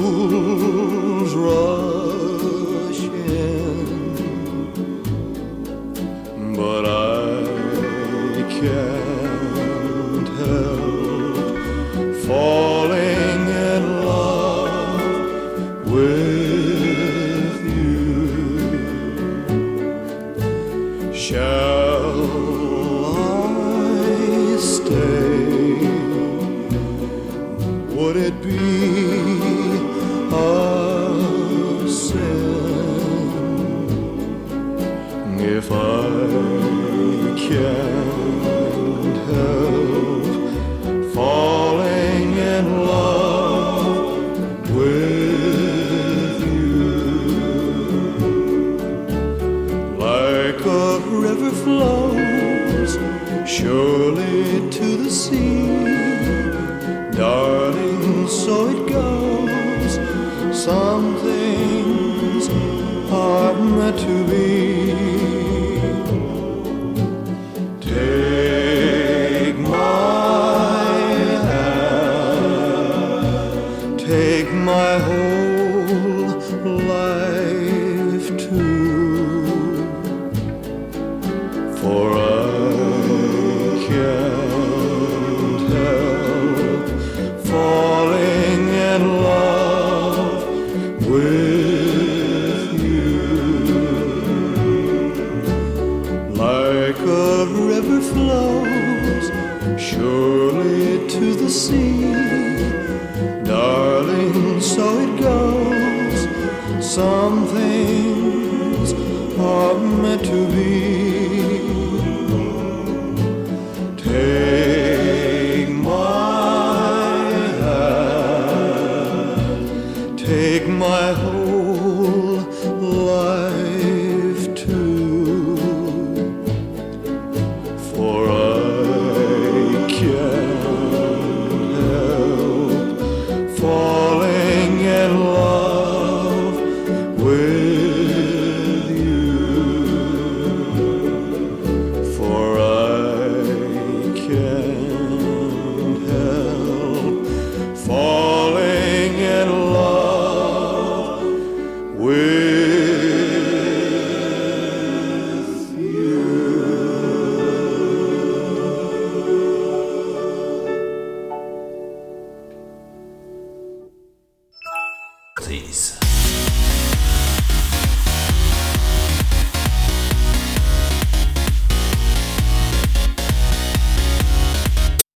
fools rush in, but I can't help falling in love with you. Shall I stay? Would it be a sin if I can't help falling in love with you? Like a river flows surely to the sea, darling, so it goes. Some things are meant to be. Take my hand, take my whole life too, for I can't help falling in love with you. Like a river flows surely to the sea, darling, so it goes. Some things are meant to be. Take my hand, take my whole life too, for I can't help falling in love with you, for I can't help falling in love with you. Please.